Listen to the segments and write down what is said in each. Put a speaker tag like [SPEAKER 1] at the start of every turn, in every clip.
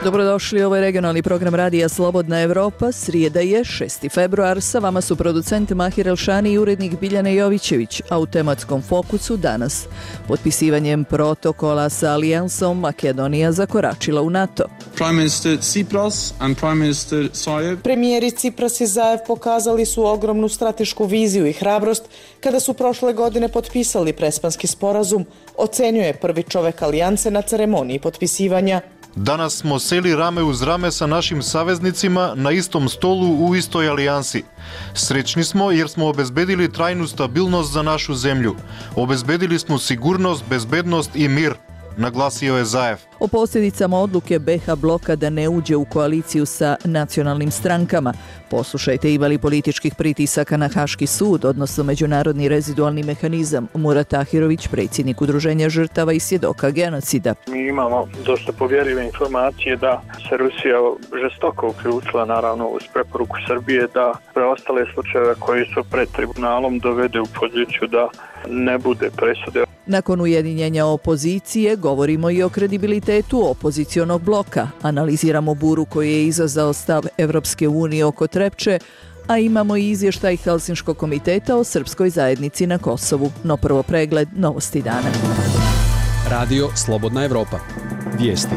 [SPEAKER 1] Dobrodošli, ovo je regionalni program Radija Slobodna Evropa. Srijeda je 6. februar. Sa vama su producent Mahir Elšani i urednik Biljana Jovićević, a u tematskom fokusu danas. Potpisivanjem protokola sa Alijansom Makedonija zakoračila u NATO.
[SPEAKER 2] Premijeri Cipras i Zaev pokazali su ogromnu stratešku viziju i hrabrost kada su prošle godine potpisali Prespanski sporazum, ocenjuje prvi čovek Alijance na ceremoniji potpisivanja.
[SPEAKER 3] Danas smo seli rame uz rame sa našim saveznicima na istom stolu u istoj alijansi. Srećni smo jer smo obezbedili trajnu stabilnost za našu zemlju. Obezbedili smo sigurnost, bezbednost i mir, naglasio je Zaev.
[SPEAKER 1] O posljedicama odluke BH bloka da ne uđe u koaliciju sa nacionalnim strankama. Poslušajte ima li političkih pritisaka na Haški sud, odnosno Međunarodni rezidualni mehanizam. Murat Tahirović, predsjednik Udruženja žrtava i svjedoka genocida.
[SPEAKER 4] Mi imamo dosta povjerljive informacije da se Rusija žestoko uključila, naravno uz preporuku Srbije, da preostale slučajeve koji su pred tribunalom dovede u poziciju da ne bude presude.
[SPEAKER 1] Nakon ujedinjenja opozicije govorimo i o kredibilitetu opozicionog bloka. Analiziramo buru koju je izazvao stav Evropske unije oko Trepče, a imamo i izvještaj Helsinškog komiteta o srpskoj zajednici na Kosovu. No prvo pregled novosti dana.
[SPEAKER 5] Radio Slobodna Evropa. Vijesti.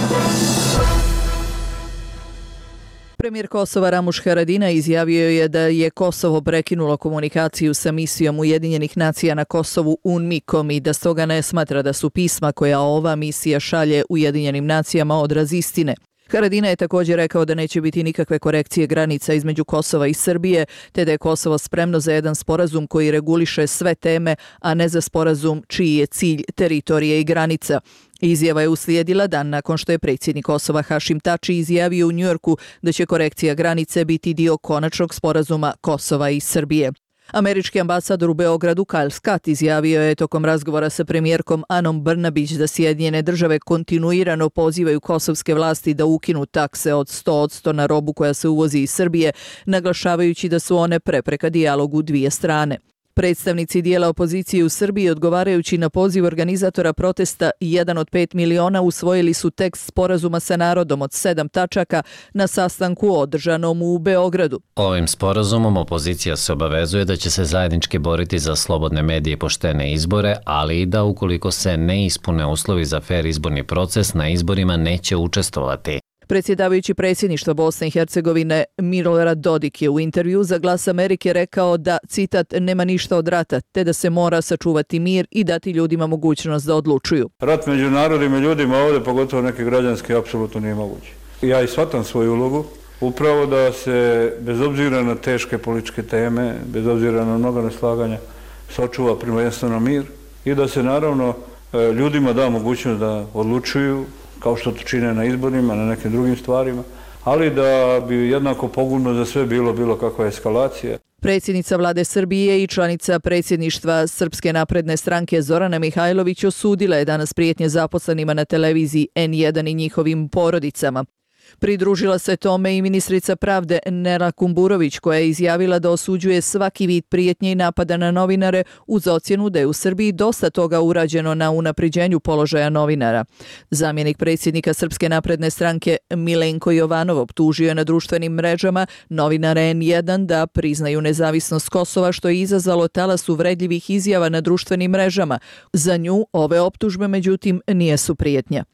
[SPEAKER 1] Premijer Kosova Ramuš Haradinaj izjavio je da je Kosovo prekinulo komunikaciju sa misijom Ujedinjenih nacija na Kosovu UNMIK-om i da stoga ne smatra da su pisma koja ova misija šalje Ujedinjenim nacijama odraz istine. Haradinaj je također rekao da neće biti nikakve korekcije granica između Kosova i Srbije, te da je Kosovo spremno za jedan sporazum koji reguliše sve teme, a ne za sporazum čiji je cilj teritorije i granica. Izjava je uslijedila dan nakon što je predsjednik Kosova Hašim Tači izjavio u Njujorku da će korekcija granice biti dio konačnog sporazuma Kosova i Srbije. Američki ambasador u Beogradu Kyle Scott izjavio je tokom razgovora sa premijerkom Anom Brnabić da Sjedinjene države kontinuirano pozivaju kosovske vlasti da ukinu takse od 100% na robu koja se uvozi iz Srbije, naglašavajući da su one prepreka dijalogu dvije strane. Predstavnici dijela opozicije u Srbiji, odgovarajući na poziv organizatora protesta 1 od 5 miliona, usvojili su tekst sporazuma sa narodom od 7 tačaka na sastanku održanom u Beogradu.
[SPEAKER 6] Ovim sporazumom opozicija se obavezuje da će se zajednički boriti za slobodne medije i poštene izbore, ali i da ukoliko se ne ispune uslovi za fer izborni proces, na izborima neće učestvovati.
[SPEAKER 1] Predsjedavajući predsjedništva Bosne i Hercegovine Milorad Dodik je u intervju za Glas Amerike rekao da, citat, nema ništa od rata, te da se mora sačuvati mir i dati ljudima mogućnost da odlučuju.
[SPEAKER 7] Rat među narodima i ljudima ovdje, pogotovo neke građanske, apsolutno nije moguće. Ja i shvatam svoju ulogu, upravo da se, bez obzira na teške političke teme, bez obzira na mnoga neslaganja, sačuva prvenstveno mir i da se naravno ljudima da mogućnost da odlučuju, kao što to čine na izborima, na nekim drugim stvarima, ali da bi jednako pogubno za sve bilo kakva eskalacija.
[SPEAKER 1] Predsjednica vlade Srbije i članica predsjedništva Srpske napredne stranke Zorana Mihajlović osudila je danas prijetnje zaposlenima na televiziji N1 i njihovim porodicama. Pridružila se tome i ministrica pravde Nela Kumburović, koja je izjavila da osuđuje svaki vid prijetnje i napada na novinare uz ocjenu da je u Srbiji dosta toga urađeno na unapređenju položaja novinara. Zamjenik predsjednika Srpske napredne stranke Milenko Jovanov optužio je na društvenim mrežama novinare N1 da priznaju nezavisnost Kosova, što je izazvalo talas uvredljivih izjava na društvenim mrežama. Za nju ove optužbe međutim nijesu prijetnja.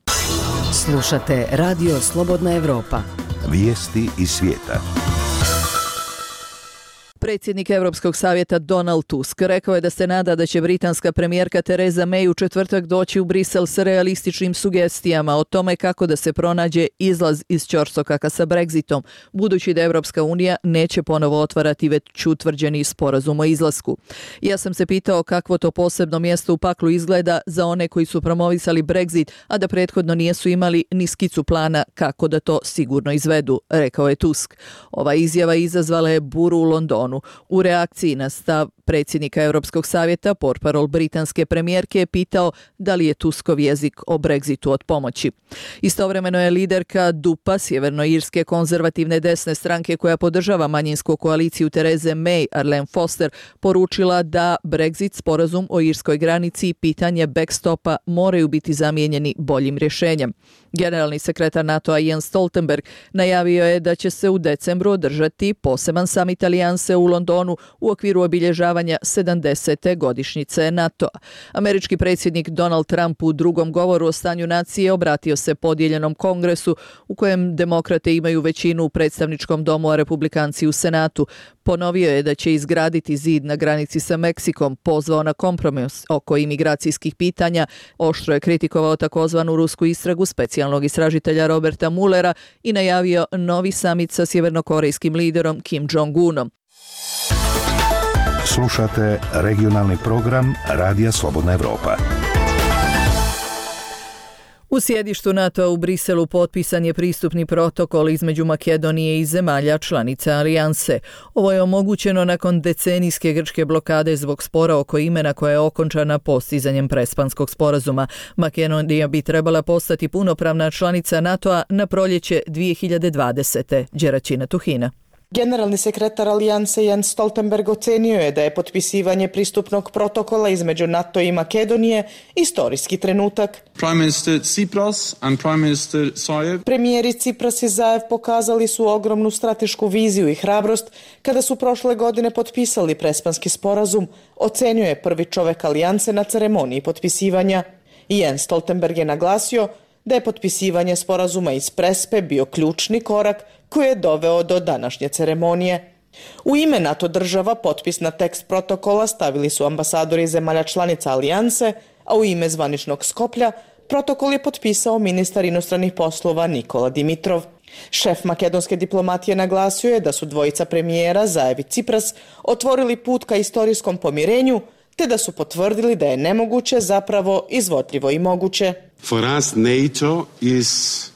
[SPEAKER 8] Slušate Radio Slobodna Evropa.
[SPEAKER 9] Vijesti iz svijeta.
[SPEAKER 1] Predsjednik Europskog savjeta Donald Tusk rekao je da se nada da će britanska premijerka Theresa May u četvrtak doći u Brisel sa realističnim sugestijama o tome kako da se pronađe izlaz iz ćorsokaka sa Brexitom, budući da Evropska unija neće ponovo otvarati već utvrđeni sporazum o izlasku. Ja sam se pitao kakvo to posebno mjesto u paklu izgleda za one koji su promovisali Brexit, a da prethodno nijesu imali ni skicu plana kako da to sigurno izvedu, rekao je Tusk. Ova izjava izazvala je buru u Londonu. U reakciji na stav Predsjednika Europskog savjeta, portparol britanske premijerke, je pitao da li je Tuskov jezik o Brexitu od pomoći. Istovremeno je liderka DUP-a, sjevernoirske konzervativne desne stranke koja podržava manjinsku koaliciju Tereze May, Arlene Foster, poručila da Brexit, sporazum o irskoj granici i pitanje backstopa moraju biti zamijenjeni boljim rješenjem. Generalni sekretar NATO-a Jens Stoltenberg najavio je da će se u decembru održati poseban samit alijanse u Londonu u okviru obilježavanja 70. godišnjice NATO-a. Američki predsjednik Donald Trump u drugom govoru o stanju nacije obratio se podijeljenom kongresu u kojem demokrate imaju većinu u predstavničkom domu, a republikanci u Senatu. Ponovio je da će izgraditi zid na granici sa Meksikom, pozvao na kompromis oko imigracijskih pitanja, oštro je kritikovao takozvanu rusku istragu specijalnog istražitelja Roberta Muellera i najavio novi samit sa sjevernokorejskim liderom Kim Jong-unom.
[SPEAKER 9] Slušate regionalni program Radija Slobodna Evropa.
[SPEAKER 1] U sjedištu NATO-a u Briselu potpisan je pristupni protokol između Makedonije i zemalja članica alijanse. Ovo je omogućeno nakon decenijske grčke blokade zbog spora oko imena koja je okončana postizanjem Prespanskog sporazuma. Makedonija bi trebala postati punopravna članica NATO-a na proljeće 2020. Đeračina Tuhina.
[SPEAKER 2] Generalni sekretar alijanse Jens Stoltenberg ocenio je da je potpisivanje pristupnog protokola između NATO i Makedonije istorijski trenutak. Premijeri Tsipras i Zaev pokazali su ogromnu stratešku viziju i hrabrost kada su prošle godine potpisali Prespanski sporazum, ocenjuje prvi čovjek alijanse na ceremoniji potpisivanja. Jens Stoltenberg je naglasio da je potpisivanje sporazuma iz Prespe bio ključni korak koji je doveo do današnje ceremonije. U ime NATO država potpis na tekst protokola stavili su ambasadori zemalja članica alijanse, a u ime zvaničnog Skoplja protokol je potpisao ministar inostranih poslova Nikola Dimitrov. Šef makedonske diplomatije naglasio je da su dvojica premijera Zaev i Tsipras otvorili put ka istorijskom pomirenju, te da su potvrdili da je nemoguće zapravo izvodljivo i moguće.
[SPEAKER 10] For us, NATO is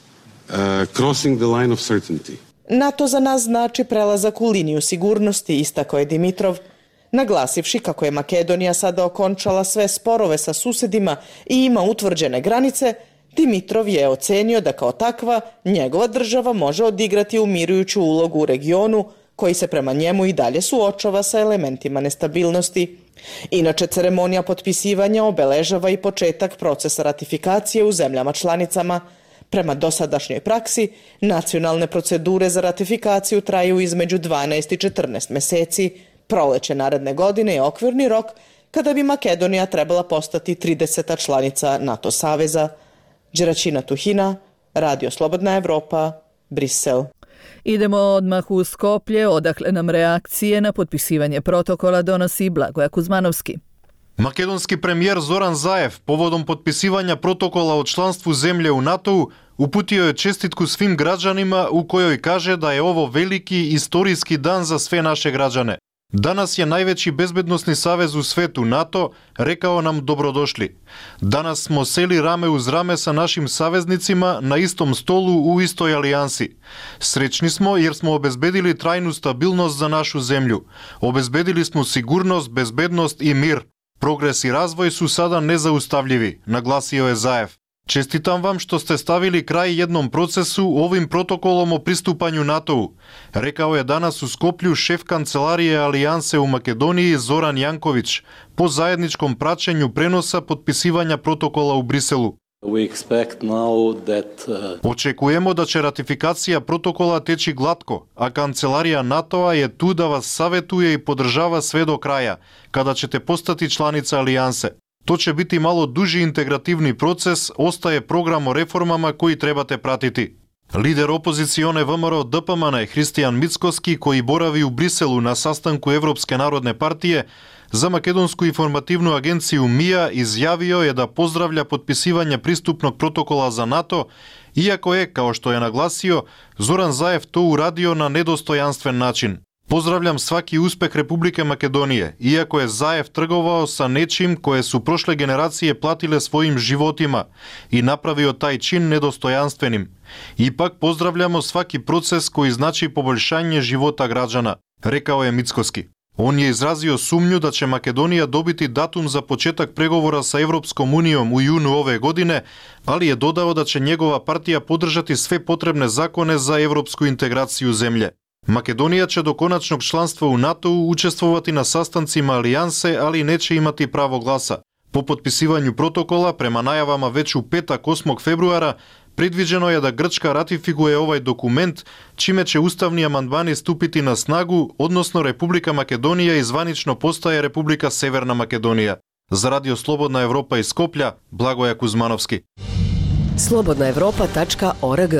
[SPEAKER 10] crossing the line of certainty.
[SPEAKER 2] NATO za nas znači prelazak u liniju sigurnosti, istakao je Dimitrov, naglasivši kako je Makedonija sada okončala sve sporove sa susjedima i ima utvrđene granice. Dimitrov je ocenio da kao takva njegova država može odigrati umirujuću ulogu u regionu koji se prema njemu i dalje suočava sa elementima nestabilnosti. Inače, ceremonija potpisivanja obeležava i početak procesa ratifikacije u zemljama članicama. Prema dosadašnjoj praksi, nacionalne procedure za ratifikaciju traju između 12 i 14 mjeseci. Proleće naredne godine je okvirni rok kada bi Makedonija trebala postati 30. članica NATO saveza. Đeračina Tuhina, Radio Slobodna Evropa, Brisel.
[SPEAKER 1] Idemo odmah u Skoplje, odakle nam reakcije na potpisivanje protokola donosi Blagoja Kuzmanovski.
[SPEAKER 3] Makedonski premijer Zoran Zaev povodom potpisivanja protokola o članstvu zemlje u NATO-u uputio je čestitku svim građanima u kojoj kaže da je ovo veliki istorijski dan za sve naše građane. Danas je najveći bezbednosni savez u svetu, NATO, rekao nam dobrodošli. Danas smo seli rame uz rame sa našim saveznicima na istom stolu u istoj alijansi. Srećni smo jer smo obezbedili trajnu stabilnost za našu zemlju. Obezbedili smo sigurnost, bezbednost i mir. Progres i razvoj su sada nezaustavljivi, naglasio je Zaev. Čestitam vam što ste stavili kraj jednom procesu ovim protokolom o pristupanju NATO-u, rekao je danas u Skoplju šef kancelarije alijanse u Makedoniji Zoran Janković po zajedničkom praćenju prenosa potpisivanja protokola u Briselu. Očekujemo da će ratifikacija protokola teći glatko, a kancelarija NATO-a je tu da vas savjetuje i podržava sve do kraja, kada ćete postati članica alijanse. To će biti malo duži integrativni proces, ostaje program o reformama koji trebate pratiti. Lider opozicione ВМРО ДПМН je Hristijan Mickoski, koji boravi u Briselu na sastanku Evropske narodne partije, za makedonsku informativnu agenciju MIA izjavio je da pozdravlja potpisivanje pristupnog protokola za NATO, iako je, kao što je naglasio, Zoran Zaev to uradio na nedostojanstven način. Pozdravljam svaki uspeh Republike Makedonije, iako je Zaev trgovao sa nečim koje su prošle generacije platile svojim životima i napravio taj čin nedostojanstvenim. Ipak pozdravljamo svaki proces koji znači poboljšanje života građana, rekao je Mickoski. On je izrazio sumnju da će Makedonija dobiti datum za početak pregovora sa Evropskom unijom u junu ove godine, ali je dodao da će njegova partija podržati sve potrebne zakone za evropsku integraciju zemlje. Makedonija će do konačnog članstva u NATO-u učestvovati na sastancima alijanse, ali neće imati pravo glasa. Po potpisivanju protokola, prema najavama već u petak 8. februara, predviđeno je da Grčka ratifikuje ovaj dokument, čime će ustavni amandmani stupiti na snagu, odnosno Republika Makedonija i zvanično postaje Republika Severna Makedonija. Za Radio Slobodna Evropa iz Skoplja, Blagoje Kuzmanovski.
[SPEAKER 8] slobodnaevropa.org.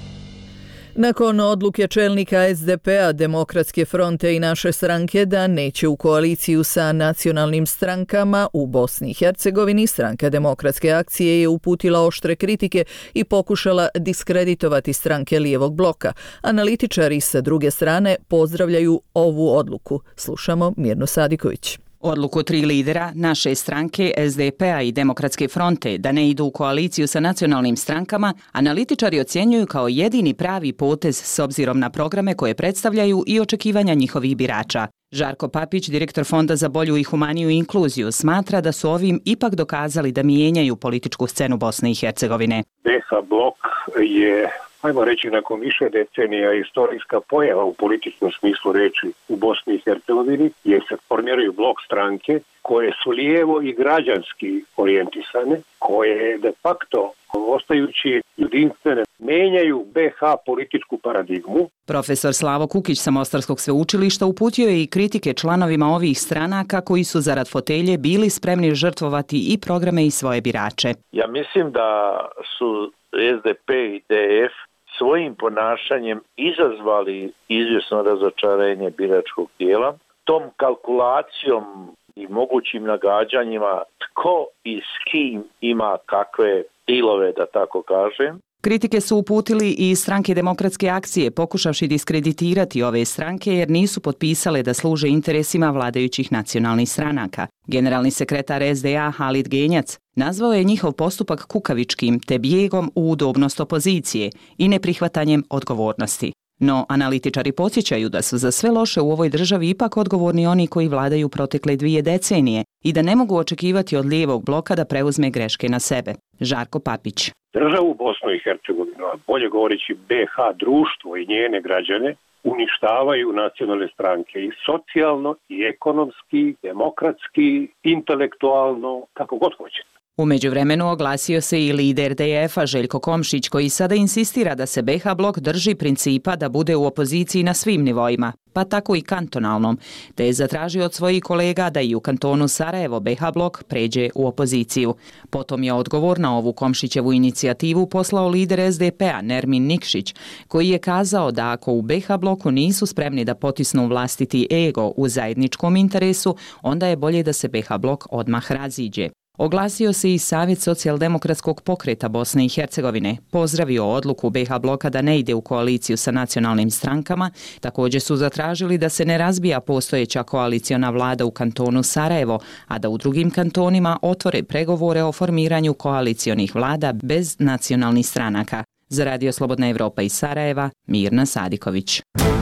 [SPEAKER 1] Nakon odluke čelnika SDP-a, Demokratske fronte i naše stranke da neće u koaliciju sa nacionalnim strankama u Bosni i Hercegovini, Stranka demokratske akcije je uputila oštre kritike i pokušala diskreditovati stranke lijevog bloka. Analitičari sa druge strane pozdravljaju ovu odluku. Slušamo Mirnu Sadiković.
[SPEAKER 11] Odluku 3 lidera naše stranke, SDP-a i Demokratske fronte da ne idu u koaliciju sa nacionalnim strankama, analitičari ocjenjuju kao jedini pravi potez s obzirom na programe koje predstavljaju i očekivanja njihovih birača. Žarko Papić, direktor Fonda za bolju i humaniju inkluziju, smatra da su ovim ipak dokazali da mijenjaju političku scenu Bosne i Hercegovine.
[SPEAKER 12] BH blok je, ajmo reći, nakon više decenija istorijska pojava u političkom smislu reči u Bosni i Hercegovini, jer se formiraju blok stranke koje su lijevo i građanski orijentisane, koje de facto, ostajući jedinstvene, menjaju BH političku paradigmu.
[SPEAKER 11] Profesor Slavo Kukić sa Mostarskog sveučilišta uputio je i kritike članovima ovih stranaka koji su zarad fotelje bili spremni žrtvovati i programe i svoje birače.
[SPEAKER 13] Ja mislim da su SDP i DF svojim ponašanjem izazvali izvjesno razočarenje biračkog tijela. Tom kalkulacijom i mogućim nagađanjima tko i s kim ima kakve dilove, da tako kažem.
[SPEAKER 11] Kritike su uputili i stranke Demokratske akcije, pokušavši diskreditirati ove stranke jer nisu potpisale da služe interesima vladajućih nacionalnih stranaka. Generalni sekretar SDA Halid Genjac nazvao je njihov postupak kukavičkim te bijegom u udobnost opozicije i neprihvatanjem odgovornosti. No, analitičari podsjećaju da su za sve loše u ovoj državi ipak odgovorni oni koji vladaju protekle 2 decenije i da ne mogu očekivati od lijevog bloka da preuzme greške na sebe. Žarko Papić.
[SPEAKER 12] Državu Bosnu i Hercegovinu, a bolje govoreći BH društvo i njene građane, uništavaju nacionalne stranke i socijalno, i ekonomski, demokratski, intelektualno, kako god hoćete.
[SPEAKER 11] U međuvremenu oglasio se i lider DF-a Željko Komšić koji sada insistira da se BH blok drži principa da bude u opoziciji na svim nivoima, pa tako i kantonalnom, te je zatražio od svojih kolega da i u kantonu Sarajevo BH blok pređe u opoziciju. Potom je odgovor na ovu Komšićevu inicijativu poslao lider SDP-a Nermin Nikšić, koji je kazao da ako u BH bloku nisu spremni da potisnu vlastiti ego u zajedničkom interesu, onda je bolje da se BH blok odmah raziđe. Oglasio se i Savjet socijaldemokratskog pokreta Bosne i Hercegovine, pozdravio odluku BH bloka da ne ide u koaliciju sa nacionalnim strankama, također su zatražili da se ne razbija postojeća koaliciona vlada u kantonu Sarajevo, a da u drugim kantonima otvore pregovore o formiranju koalicionih vlada bez nacionalnih stranaka. Za Radio Slobodna Evropa iz Sarajeva, Mirna Sadiković.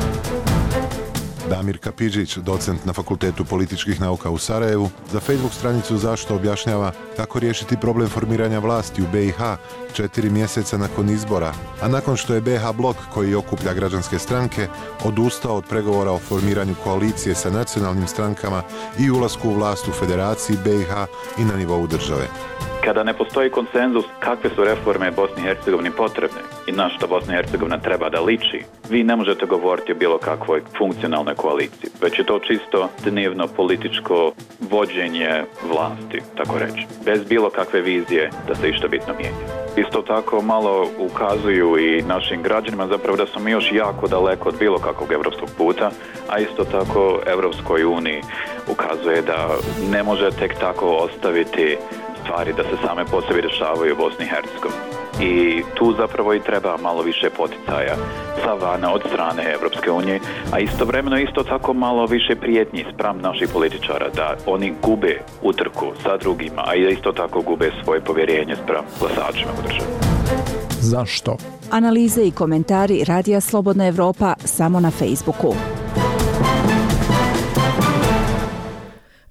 [SPEAKER 14] Damir Kapidžić, docent na Fakultetu političkih nauka u Sarajevu, za Facebook stranicu Zašto objašnjava kako riješiti problem formiranja vlasti u BiH 4 mjeseca nakon izbora, a nakon što je BH blok koji okuplja građanske stranke odustao od pregovora o formiranju koalicije sa nacionalnim strankama i ulasku u vlast u Federaciji BiH i na nivou države.
[SPEAKER 15] Kada ne postoji konsenzus kakve su reforme Bosni i Hercegovini potrebne i na što Bosna i Hercegovina treba da liči, vi ne možete govoriti o bilo kakvoj funkcionalnoj koaliciji, već je to čisto dnevno političko vođenje vlasti, tako reći, bez bilo kakve vizije da se išta bitno mijenja. Isto tako malo ukazuju i našim građanima zapravo da smo mi još jako daleko od bilo kakvog evropskog puta, a isto tako Evropskoj uniji ukazuje da ne može tek tako ostaviti stvari da se same po sebi dešavaju u Bosni i Hercegovini. I tu zapravo i treba malo više poticaja sa vana od strane Evropske unije, a istovremeno isto tako malo više prijetnji spram naših političara da oni gube utrku sa drugima, a isto tako gube svoje povjerenje spram glasačima u državi.
[SPEAKER 16] Zašto?
[SPEAKER 17] Analize i komentari Radija Slobodna Evropa samo na Facebooku.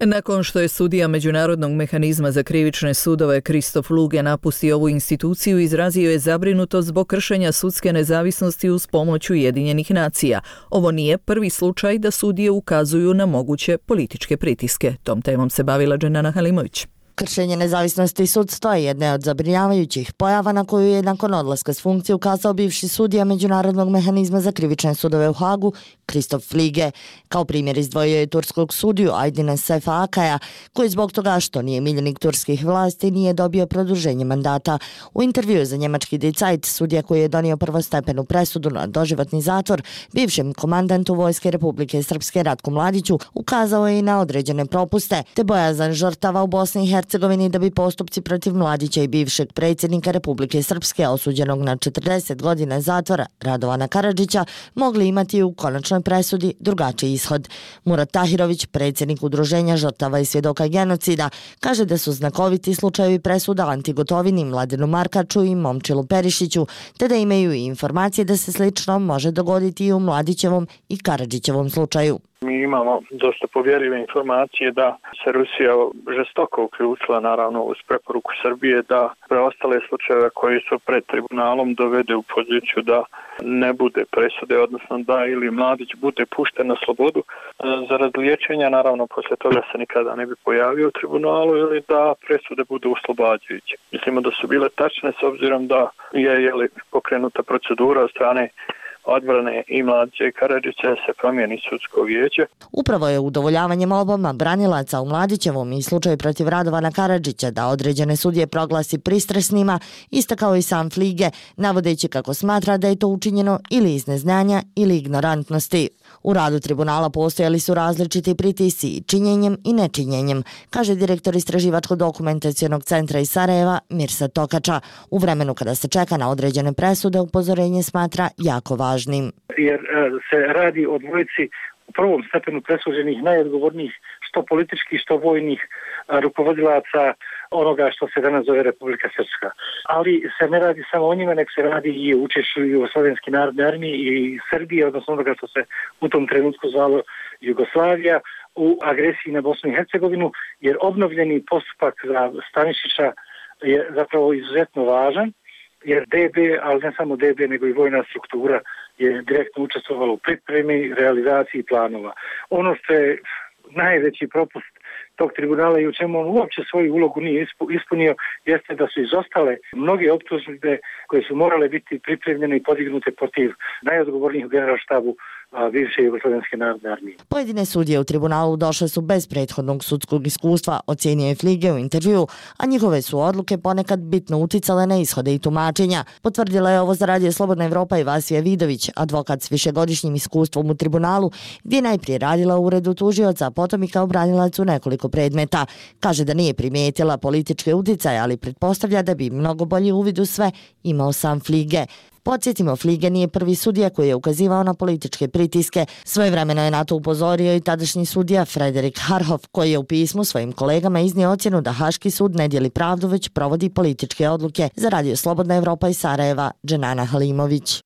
[SPEAKER 1] Nakon što je sudija Međunarodnog mehanizma za krivične sudove Kristof Luge napustio ovu instituciju, izrazio je zabrinutost zbog kršenja sudske nezavisnosti uz pomoć Ujedinjenih nacija. Ovo nije prvi slučaj da sudije ukazuju na moguće političke pritiske. Tom temom se bavila Dženana Halimović.
[SPEAKER 17] Kršenje nezavisnosti sudstva je jedna od zabrinjavajućih pojava na koju je nakon odlaska s funkcije ukazao bivši sudija Međunarodnog mehanizma za krivične sudove u Hagu, Kristof Lige. Kao primjer izdvojio je turskog sudiju Aydina Sefa Akaja, koji zbog toga što nije miljenik turskih vlasti nije dobio produženje mandata. U intervjuu za njemački Die Zeit, sudija koji je donio prvostepenu presudu na doživotni zatvor, bivšem komandantu Vojske Republike Srpske Ratku Mladiću, ukazao je i na određene propuste, te bojazan žrtava u Bosni i Hercegovini da bi postupci protiv Mladića i bivšeg predsjednika Republike Srpske osuđenog na 40 godina zatvora Radovana Karadžića mogli imati u konačnoj presudi drugačiji ishod. Murat Tahirović, predsjednik Udruženja žrtava i svjedoka genocida, kaže da su znakoviti slučajevi presuda Anti Gotovini, Mladenu Markaču i Momčilu Perišiću, te da imaju i informacije da se slično može dogoditi i u Mladićevom i Karadžićevom slučaju.
[SPEAKER 4] Mi imamo dosta povjerljive informacije da se Rusija žestoko uključila naravno uz preporuku Srbije da preostale slučajeve koji su pred tribunalom dovede u poziciju da ne bude presude, odnosno da ili Mladić bude pušten na slobodu zarad liječenja, naravno poslije toga se nikada ne bi pojavio u tribunalu, ili da presude budu oslobađajuće. Mislimo da su bile tačne s obzirom da je pokrenuta procedura od strane odbrane i Mladića i Karadžića se promijeni sudsko vijeće.
[SPEAKER 17] Upravo je udovoljavanje molbama branilaca u Mladićevom i slučaju protiv Radovana Karadžića da određene sudije proglasi pristresnima, istakao i sam Flige, navodeći kako smatra da je to učinjeno ili iz neznanja ili ignorantnosti. U radu tribunala postojali su različiti pritisci i činjenjem i nečinjenjem, kaže direktor Istraživačko-dokumentacionog centra iz Sarajeva Mirsa Tokača. U vremenu kada se čeka na određene presude, upozorenje smatra jako važnim.
[SPEAKER 18] Jer se radi o dvojici u prvom stepenu presuđenih najodgovornijih što političkih, što vojnih rukovodilaca onoga što se danas zove Republika Srpska. Ali se ne radi samo o njima, nek se radi i o učešću Jugoslovenske narodne armije i Srbije, odnosno onoga što se u tom trenutku zvalo Jugoslavija, u agresiji na Bosnu i Hercegovinu, jer obnovljeni postupak za Stanišića je zapravo izuzetno važan, jer DB, ali ne samo DB, nego i vojna struktura je direktno učestvovala u pripremi, realizaciji planova. Ono što je najveći propust tog tribunala i u čemu on uopće svoju ulogu nije ispunio, jeste da su izostale mnoge optužbe koje su morale biti pripremljene i podignute protiv najodgovornijih u generalštabu bivše Jugoslovenske narodne armije.
[SPEAKER 17] Pojedine sudije u tribunalu došle su bez prethodnog sudskog iskustva, ocijenio je Flige u intervju, a njihove su odluke ponekad bitno uticale na ishode i tumačenja. Potvrdila je ovo za Radio Slobodna Evropa i Vasija Vidović, advokat s višegodišnjim iskustvom u tribunalu, gdje je najprije radila u uredu tužioca, a potom i kao branilac u nekoliko predmeta. Kaže da nije primijetila političke uticaje, ali pretpostavlja da bi mnogo bolji uvid u sve imao sam Flige. Podsjetimo, Flige nije prvi sudija koji je ukazivao na političke pritiske. Svojevremeno je na to upozorio i tadašnji sudija Frederik Harhof, koji je u pismu svojim kolegama iznio ocjenu da Haški sud ne dijeli pravdu, već provodi političke odluke. Za Radio Slobodna Evropa iz Sarajeva, Dženana Halimović.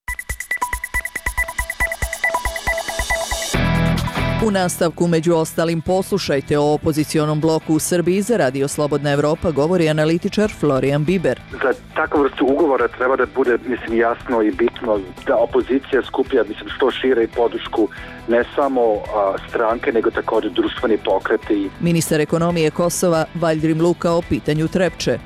[SPEAKER 1] U nastavku među ostalim poslušajte o opozicionom bloku u Srbiji. Za Radio Slobodna Evropa govori analitičar Florian Biber.
[SPEAKER 19] Za takvu vrstu ugovora treba da bude jasno i bitno da opozicija skuplja što šire i podršku ne samo stranke, nego također društveni pokreti.
[SPEAKER 1] Ministar ekonomije Kosova Valdrim Luka o pitanju Trepče.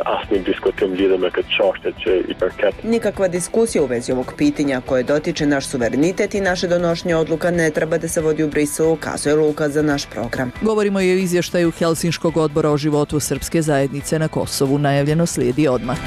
[SPEAKER 20] Nikakva diskusija u vezi ovog pitanja koje dotiče naš suverenitet i naše donošenje odluka ne treba da se vodi u Briselu, kazuje Luka za naš program.
[SPEAKER 1] Govorimo i o izvještaju Helsinškog odbora o životu srpske zajednice na Kosovu. Najavljeno slijedi odmah.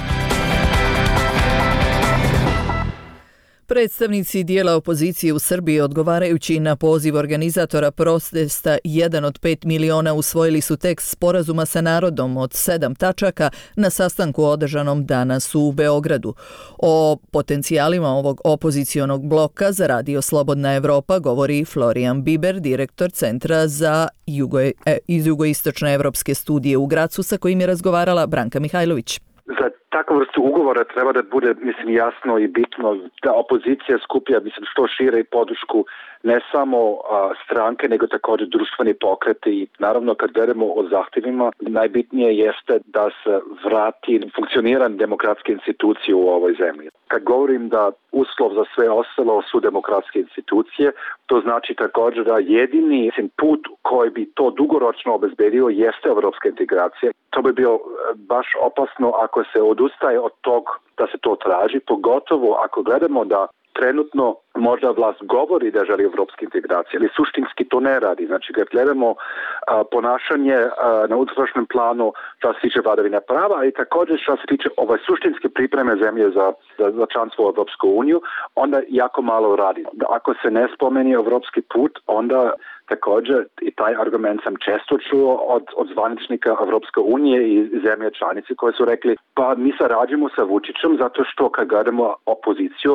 [SPEAKER 1] Predstavnici dijela opozicije u Srbiji, odgovarajući na poziv organizatora protesta 1 od 5 miliona, usvojili su tekst sporazuma sa narodom od 7 tačaka na sastanku održanom danas u Beogradu. O potencijalima ovog opozicionog bloka za Radio Slobodna Evropa govori Florian Biber, direktor Centra za jugoistočne evropske studije u Gracu, sa kojim je razgovarala Branka Mihajlović.
[SPEAKER 19] Za takvu vrstu ugovora treba da bude jasno i bitno da opozicija skuplja što šire i podršku ne samo stranke, nego također društveni pokreti i naravno kad gledamo o zahtjevima, najbitnije jeste da se vrati funkcioniranje demokratske institucije u ovoj zemlji. Kad govorim da uslov za sve ostalo su demokratske institucije, to znači također da jedini put koji bi to dugoročno obezbedio jeste evropska integracija. To bi bilo baš opasno ako se odustaje od tog da se to traži, pogotovo ako gledamo da trenutno možda vlast govori da želi evropske integracije, ali suštinski to ne radi. Znači, kad gledamo ponašanje na unutrašnjem planu što se tiče vladavine prava i također što se tiče suštinske pripreme zemlje za članstvo u Evropsku uniju, onda jako malo radi. Ako se ne spomeni evropski put, onda također i taj argument sam često čuo od zvaničnika Evropske unije i zemlje članice koje su rekli pa mi sarađujemo sa Vučićem zato što kad gledamo opoziciju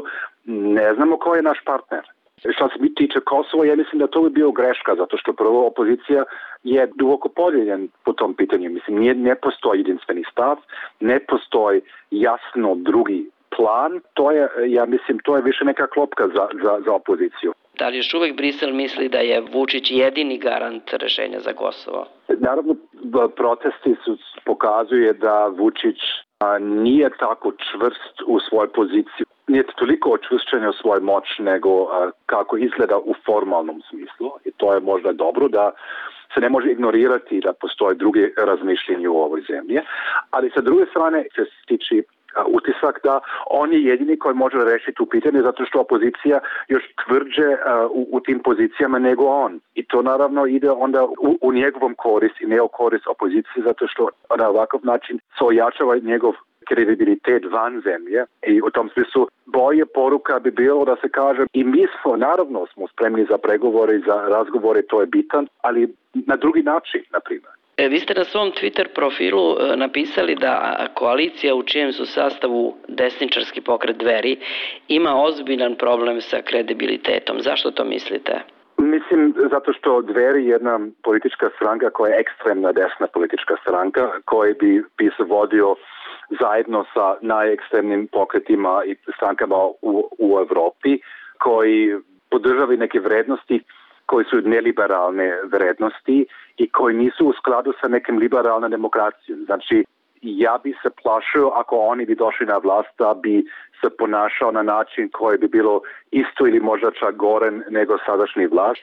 [SPEAKER 19] ne znamo ko je naš partner. Što se tiče Kosova, ja mislim da to bi bio greška, zato što prvo opozicija je duboko podijeljen po tom pitanju. Mislim, ne postoji jedinstveni stav, ne postoji jasno drugi plan. To je, ja mislim, to je više neka klopka za opoziciju.
[SPEAKER 21] Da li još uvijek Brisel misli da je Vučić jedini garant rešenja za Kosovo?
[SPEAKER 19] Naravno, protesti pokazuje da Vučić nije tako čvrst u svojoj poziciji. Nije toliko očvršćen u svoj moć nego kako izgleda u formalnom smislu. I to je možda dobro da se ne može ignorirati da postoje druge razmišljenje u ovoj zemlji. Ali sa druge strane se stiče utisak da on je jedini koji može rešiti u pitanje zato što opozicija još tvrđe u tim pozicijama nego on. I to naravno ide onda u njegovom korist i ne u korist opozicije zato što na ovakav način se ojačava njegov kredibilitet van zemlje i u tom smislu bolje poruka bi bilo da se kaže i mi smo spremni za pregovore i za razgovore, to je bitan, ali na drugi način, na primjer.
[SPEAKER 21] Vi ste na svom Twitter profilu napisali da koalicija u čijem su sastavu desničarski pokret Dveri ima ozbiljan problem sa kredibilitetom. Zašto to mislite?
[SPEAKER 19] Mislim, zato što Dveri je jedna politička stranka koja je ekstremna desna politička stranka koja bi se vodio zajedno sa najekstremnim pokretima i strankama u Evropi koji podržavaju neke vrednosti koji su neliberalne vrednosti i koji nisu u skladu sa nekim liberalnom demokracijom. Znači, ja bi se plašio ako oni bi došli na vlast da bi se ponašao na način koji bi bilo isto ili možda čak gore nego sadašnji vlast.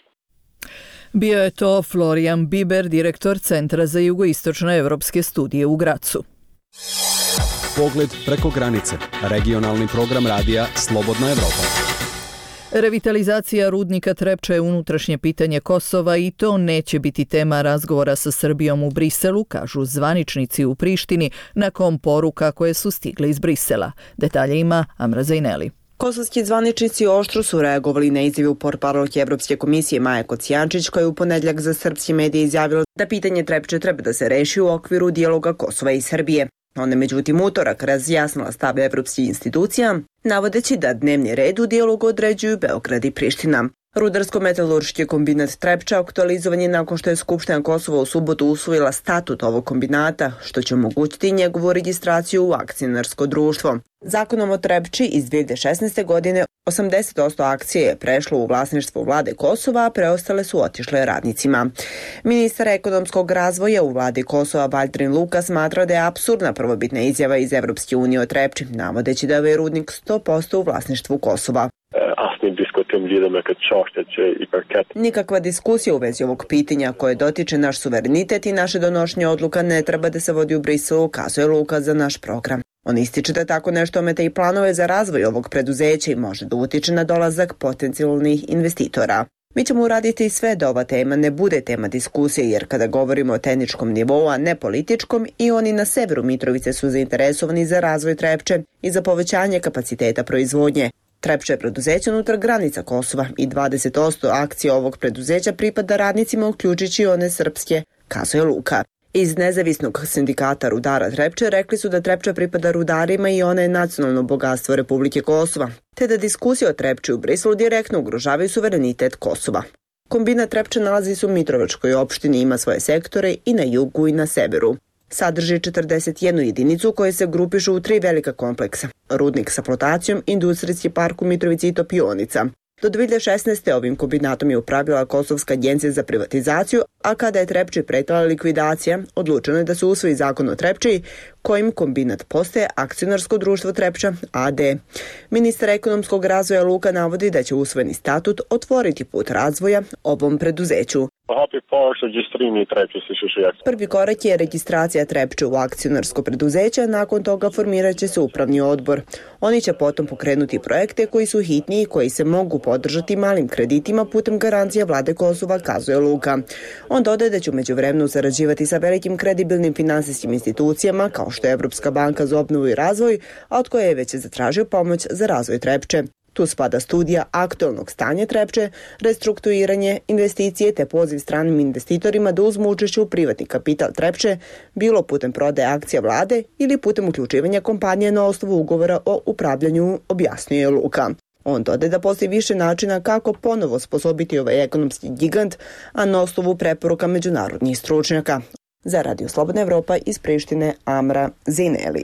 [SPEAKER 1] Bio je to Florian Biber, direktor Centra za jugoistočne evropske studije u Gracu.
[SPEAKER 5] Pogled preko granice. Regionalni program radija Slobodna Evropa.
[SPEAKER 1] Revitalizacija rudnika Trepča je unutrašnje pitanje Kosova i to neće biti tema razgovora sa Srbijom u Briselu, kažu zvaničnici u Prištini nakon poruka koje su stigle iz Brisela. Detalje ima Amra Zajneli.
[SPEAKER 20] Kosovski zvaničnici oštro su reagovali na izjavu portparolke Evropske komisije Maje Kocijančić koja je u ponedjeljak za srpski medije izjavila da pitanje Trepče treba da se reši u okviru dijaloga Kosova i Srbije. Ona međutim utorak razjasnila stav evropskih institucija, navodeći da dnevni red u dijalogu određuju Beograd i Priština. Rudarsko-metalurški kombinat Trepča aktualizovan je nakon što je Skupština Kosova u subotu usvojila statut ovog kombinata, što će omogućiti njegovu registraciju u akcionarsko društvo. Zakonom o Trepči iz 2016. godine 80% akcije je prešlo u vlasništvo vlade Kosova, a preostale su otišle radnicima. Ministar ekonomskog razvoja u vladi Kosova Valdrin Luka smatra da je apsurdna prvobitna izjava iz Evropske unije o Trepči, navodeći da je rudnik 100% u vlasništvu Kosova. Nikakva diskusija u vezi ovog pitanja koje dotiče naš suverenitet i naše donošenje odluka ne treba da se vodi u Briselu, kazuje Luka za naš program. On ističe da tako nešto ometa i planove za razvoj ovog preduzeća i može da utiče na dolazak potencijalnih investitora. Mi ćemo uraditi sve da ova tema ne bude tema diskusije, jer kada govorimo o tehničkom nivou, a ne političkom, i oni na severu Mitrovice su zainteresovani za razvoj Trepče i za povećanje kapaciteta proizvodnje. Trepča je preduzeće unutar granica Kosova i 20% akcija ovog preduzeća pripada radnicima, uključujući one srpske, kazuje Luka. Iz nezavisnog sindikata rudara Trepče rekli su da Trepča pripada rudarima i ona je nacionalno bogatstvo Republike Kosova, te da diskusije o Trepči u Briselu direktno ugrožavaju suverenitet Kosova. Kombinat Trepča nalazi se u Mitrovačkoj opštini, ima svoje sektore i na jugu i na severu. Sadrži 41 jedinicu koje se grupišu u 3 velika kompleksa. Rudnik sa flotacijom, industrijski park u Mitrovici i topionica. Do 2016. ovim kombinatom je upravljala Kosovska agencija za privatizaciju, a kada je Trepči pretala likvidacija, odlučeno je da se usvoji zakon o Trepči, kojim kombinat postaje akcionarsko društvo Trepča AD. Ministar ekonomskog razvoja Luka navodi da će usvojeni statut otvoriti put razvoja ovom preduzeću. Prvi korak je registracija Trepče u akcionarsko preduzeće, nakon toga formirat će se upravni odbor. Oni će potom pokrenuti projekte koji su hitni i koji se mogu podržati malim kreditima putem garancija vlade Kosova, kazuje Luka. On dodaje da će u međuvremenu sarađivati sa velikim kredibilnim finansijskim institucijama kao što je Evropska banka za obnovu i razvoj, a od koje je već zatražio pomoć za razvoj Trepče. Tu spada studija aktualnog stanja Trepče, restrukturiranje, investicije te poziv stranim investitorima da uzmu učešće u privatni kapital Trepče, bilo putem prodaje akcija vlade ili putem uključivanja kompanije na osnovu ugovora o upravljanju, objasnio je Luka. On dodaje da postoji više načina kako ponovo sposobiti ovaj ekonomski gigant, a na osnovu preporuka međunarodnih stručnjaka. Za Radio Slobodna Evropa iz Prištine, Amra Zineli.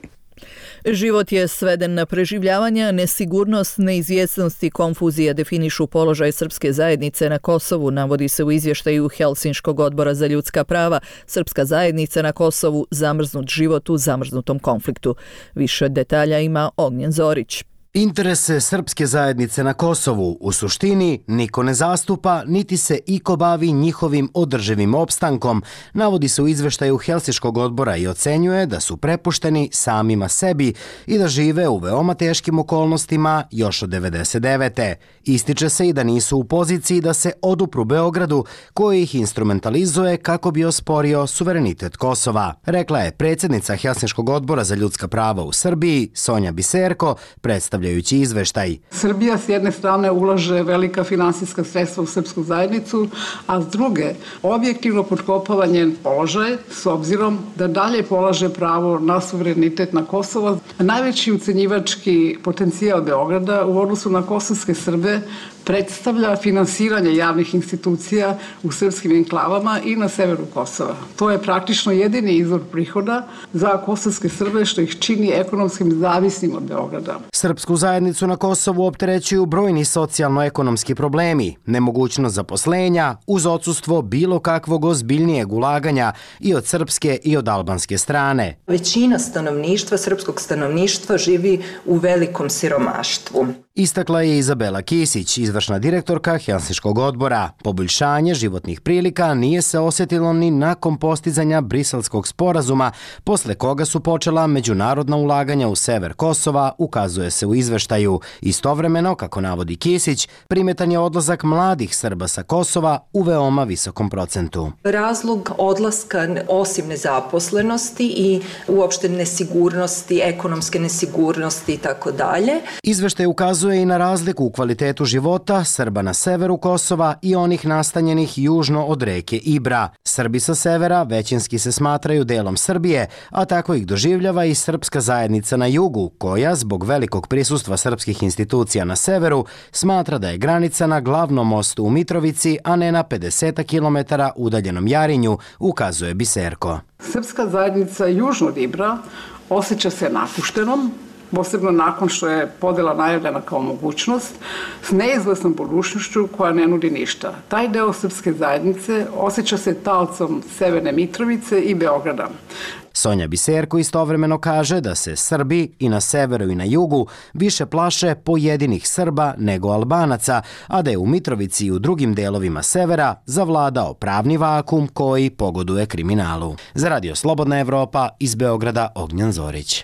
[SPEAKER 1] Život je sveden na preživljavanje, nesigurnost, neizvjesnost i konfuzija definišu položaj srpske zajednice na Kosovu, navodi se u izvještaju Helsinškog odbora za ljudska prava. Srpska zajednica na Kosovu, zamrznut život u zamrznutom konfliktu. Više detalja ima Ognjen Zorić.
[SPEAKER 6] Interese srpske zajednice na Kosovu u suštini niko ne zastupa, niti se iko bavi njihovim održivim opstankom, navodi se u izveštaju Helsinškog odbora i ocenjuje da su prepušteni samima sebi i da žive u veoma teškim okolnostima još od 99. Ističe se i da nisu u poziciji da se odupru Beogradu, koji ih instrumentalizuje kako bi osporio suverenitet Kosova, rekla je predsjednica Helsinškog odbora za ljudska prava u Srbiji, Sonja Biserko, predstavljajući izveštaj.
[SPEAKER 22] Srbija s jedne strane ulaže velika finansijska sredstva u srpsku zajednicu, a s druge objektivno potkopava njen položaj s obzirom da dalje polaže pravo na suverenitet na Kosovo. Najveći ucenjivački potencijal Beograda u odnosu na kosovske Srbe predstavlja finansiranje javnih institucija u srpskim enklavama i na severu Kosova. To je praktično jedini izvor prihoda za kosovske Srbe, što ih čini ekonomskim zavisnim od Beograda.
[SPEAKER 6] Srpsku zajednicu na Kosovu opterećuju brojni socijalno-ekonomski problemi, nemogućnost zaposlenja uz odsustvo bilo kakvog ozbiljnijeg ulaganja i od srpske i od albanske strane.
[SPEAKER 23] Većina stanovništva, srpskog stanovništva, živi u velikom siromaštvu.
[SPEAKER 6] Istakla je Izabela Kisić, izvršna direktorka Helsinškog odbora. Poboljšanje životnih prilika nije se osjetilo ni nakon postizanja Briselskog sporazuma, posle koga su počela međunarodna ulaganja u sever Kosova, ukazuje se u izveštaju. Istovremeno, kako navodi Kisić, primetan je odlazak mladih Srba sa Kosova u veoma visokom procentu.
[SPEAKER 23] Razlog odlaska, osim nezaposlenosti i uopšte nesigurnosti, ekonomske nesigurnosti i tako dalje.
[SPEAKER 6] Izveštaj ukazuje i na razliku u kvalitetu života Srba na severu Kosova i onih nastanjenih južno od reke Ibra. Srbi sa severa većinski se smatraju delom Srbije, a tako ih doživljava i srpska zajednica na jugu, koja zbog velikog prisustva srpskih institucija na severu smatra da je granica na glavnom mostu u Mitrovici, a ne na 50 km udaljenom Jarinju, ukazuje Biserko.
[SPEAKER 22] Srpska zajednica južno od Ibra osjeća se napuštenom, posebno nakon što je podela najavljena kao mogućnost, s neizvesnom budućnošću koja ne nudi ništa. Taj deo srpske zajednice osjeća se talcom Severne Mitrovice i Beograda.
[SPEAKER 6] Sonja Biserko istovremeno kaže da se Srbi i na severu i na jugu više plaše pojedinih Srba nego Albanaca, a da je u Mitrovici i u drugim delovima severa zavladao pravni vakum koji pogoduje kriminalu. Za Radio Slobodna Evropa iz Beograda, Ognjen Zorić.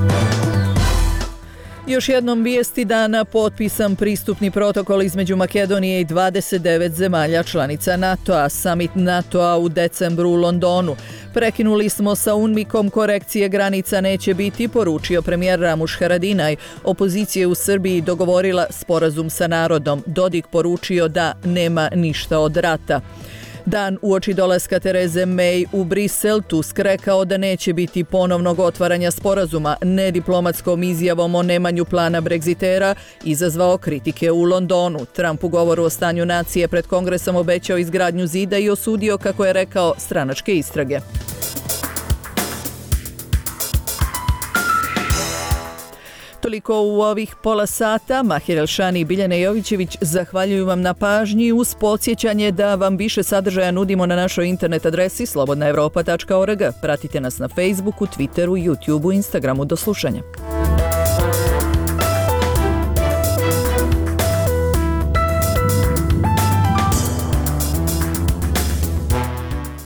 [SPEAKER 1] Još jednom vijesti dana potpisan pristupni protokol između Makedonije i 29 zemalja članica NATO-a. Summit NATO-a u decembru u Londonu. Prekinuli smo sa UNMIK-om, korekcije granica neće biti, poručio premijer Ramuš Haradinaj. Opozicija u Srbiji dogovorila sporazum sa narodom. Dodik poručio da nema ništa od rata. Dan uoči dolaska Tereze May u Brisel, Tusk rekao da neće biti ponovnog otvaranja sporazuma. Nediplomatskom izjavom o nemanju plana Brexitera izazvao kritike u Londonu. Trump u govoru o stanju nacije pred Kongresom obećao izgradnju zida i osudio, kako je rekao, stranačke istrage. Toliko u ovih pola sata. Mahir Elšani i Biljana Jovićević zahvaljuju vam na pažnji uz podsjećanje da vam više sadržaja nudimo na našoj internet adresi slobodnaevropa.org. Pratite nas na Facebooku, Twitteru, YouTubeu, Instagramu. Do slušanja.